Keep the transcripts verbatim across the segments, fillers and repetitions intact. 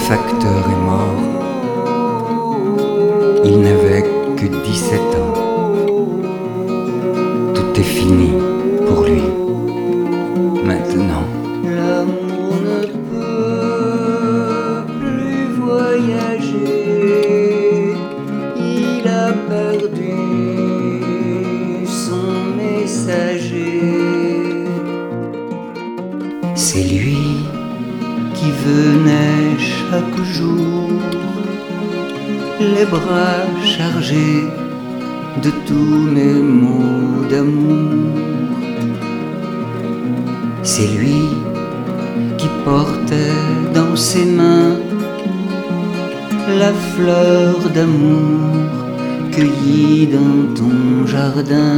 facteur est mort. Il n'avait que dix-sept ans. Tout est fini pour lui. Maintenant. L'amour ne peut plus voyager. Il a perdu son messager. C'est lui qui venait chaque jour, les bras chargés de tous mes mots d'amour. C'est lui qui portait dans ses mains la fleur d'amour cueillie dans ton jardin.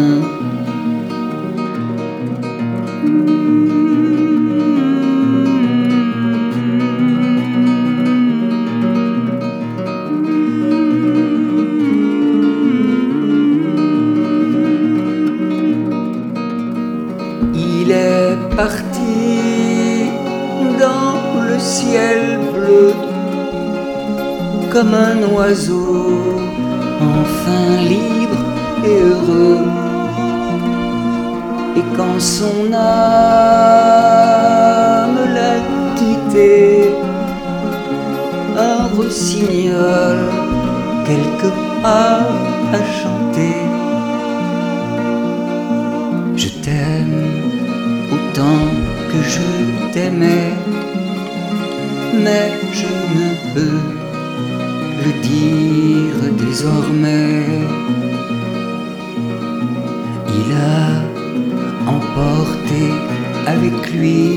Il est parti dans le ciel bleu comme un oiseau enfin libre et heureux. Et quand son âme l'a quitté, un rossignol quelque part a chanté. Je t'aime autant que je t'aimais, mais je ne peux le dire désormais. Il a emporté avec lui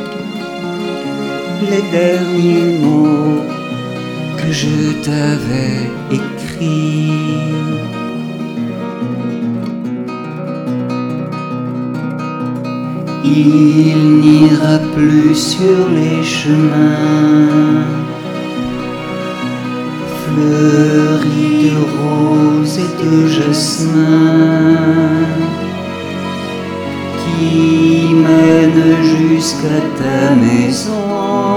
les derniers mots que je t'avais écrits. Il n'ira plus sur les chemins fleuris de roses et de jasmin qui mènent jusqu'à ta maison.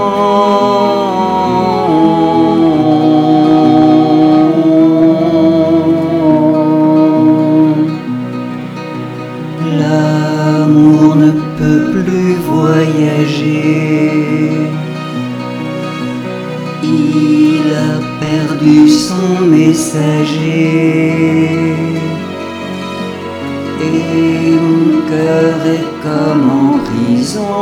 L'amour ne peut plus voyager. Il a perdu son messager. Et mon cœur est comme en prison.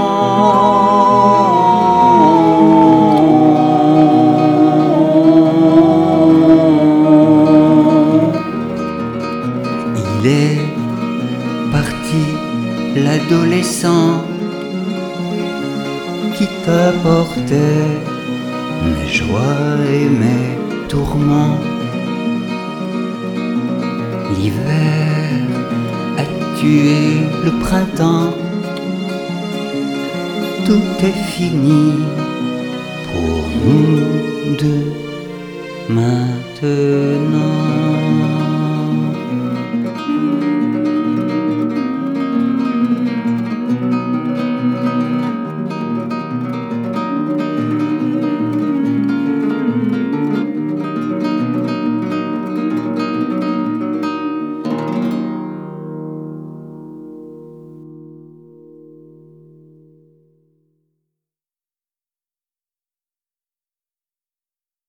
Il est parti, l'adolescent qui t'apportait mes joies et mes tourments. L'hiver a tué le printemps. Tout est fini pour nous deux maintenant.